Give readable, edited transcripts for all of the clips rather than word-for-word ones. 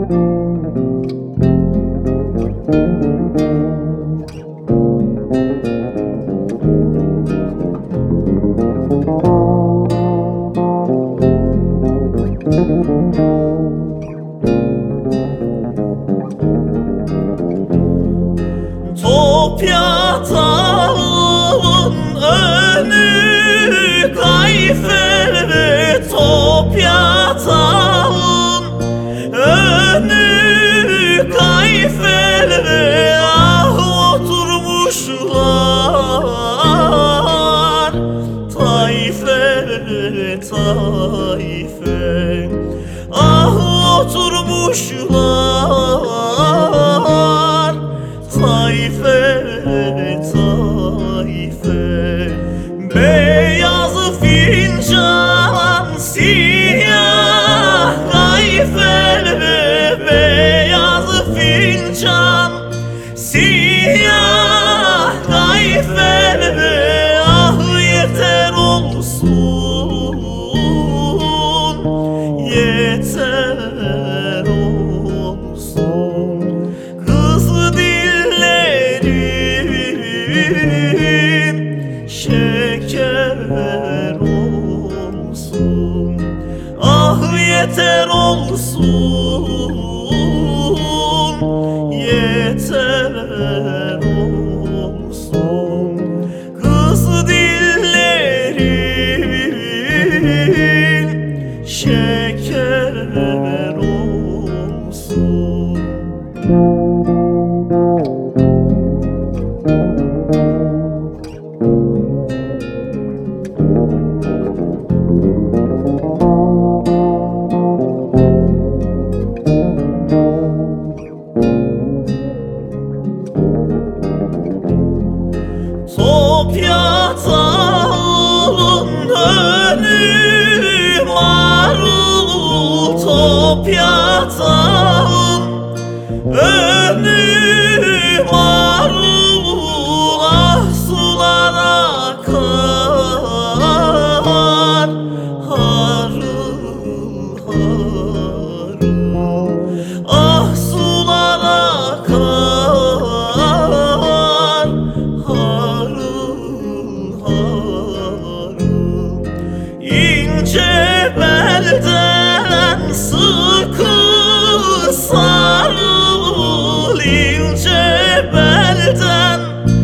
Top yatağın önü kayfe, top yatağın önü kayfe. Ah oturmuşlar tayfe tayfe, ah oturmuşlar tayfe tayfe. Beyaz fincan siyah kayfe, beyaz fincan siyah kayfe. Ah yeter olsun, yeter olsun. Kız dillerin şeker olsun. Ah yeter olsun, yeter olsun. Kız dillerin şeker olsun. Top yatağın önü marul, top yatağın önü marul. Ah sular akar harıl harıl, ah sular akar harıl harıl. İnce belden sıkı sarıl, ince belden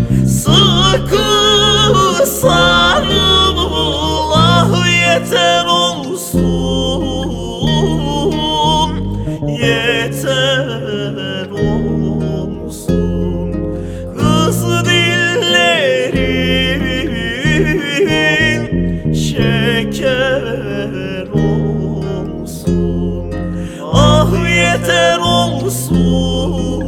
sıkı sarıl. Ah yeter olsun, yeter olsun. Kız dillerin şeker olsun. Ah yeter olsun,